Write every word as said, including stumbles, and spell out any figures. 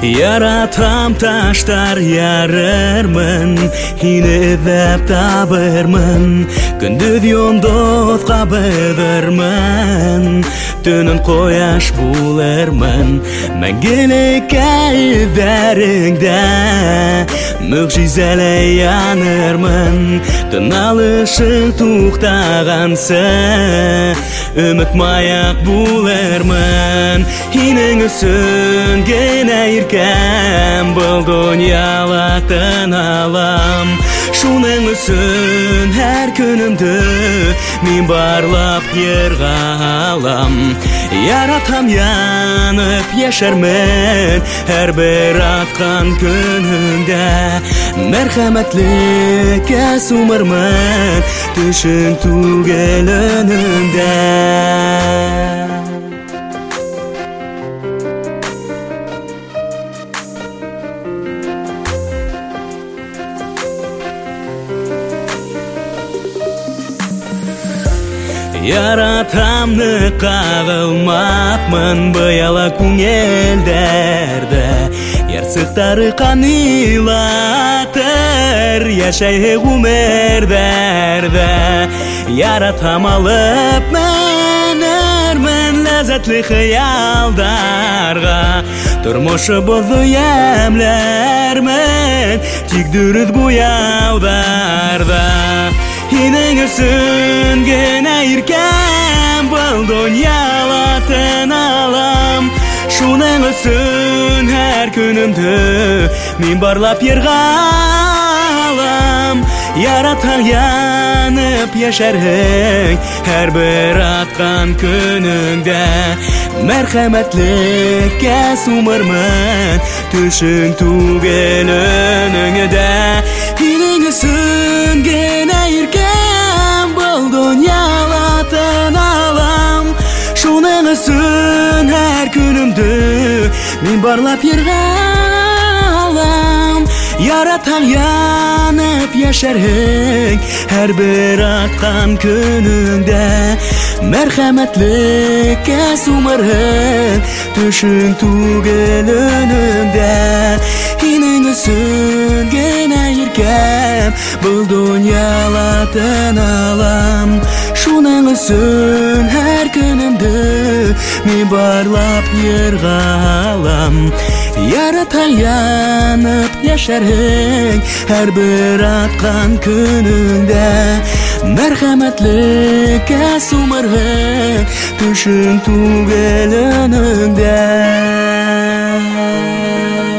Yaratam taşlar yarırmın, hine edep tabırmın. Gündüz yoldoz qabıdırmın, tünün koyaş bularmın. Мәңгілік әйдеріңді мүғжизелі янырмын. Тыналышың туқтағансы үміт маяқ бұлармын. Хинің үсін гене иркем бұл дүнияла тыналам. Шуның үсін әр күнімді мен барлап ерғалам. Яратам янып яшармын әр бір атқан күніңді. Мәрхәмәтлікке сумырмын түшін түгел önünde. Yaratamны қағылмапмын бұяла көңелдерді. Ярсықтары қанилатыр яшай ғұмердерді. Яратам алып мәнермін ләзәтлі қиялдарға. Тұрмышы болу емлермін тек дүріз бұяударда. Хинең үсін гене иркем бұл дүнияла тыналам. Шуның үсін әр күнімді мен барлап ерғалам. Яратам янып яшарың әр бір атқан күніңді. Мәрхәмәтлікке сумырмын түшің түгел önіңде. Хинең үсін гене иркем бұл дүнияла тыналам. Шуның үсін әр күнімді мен барлап ерғалам. Яратам янып яшарың әр бір атқан күніңде. Мәрхәмәтлікке сумырың түшің түгел önіңде. Хинең үсін гене иркем бұл дүнияла тыналам. Шуның үсін әр күнімді мен барлап ерғалам. Яратам янып яшарың әр бір атқан күніңде. Мәрхәмәтлікке сумырың түшің түгел önіңде.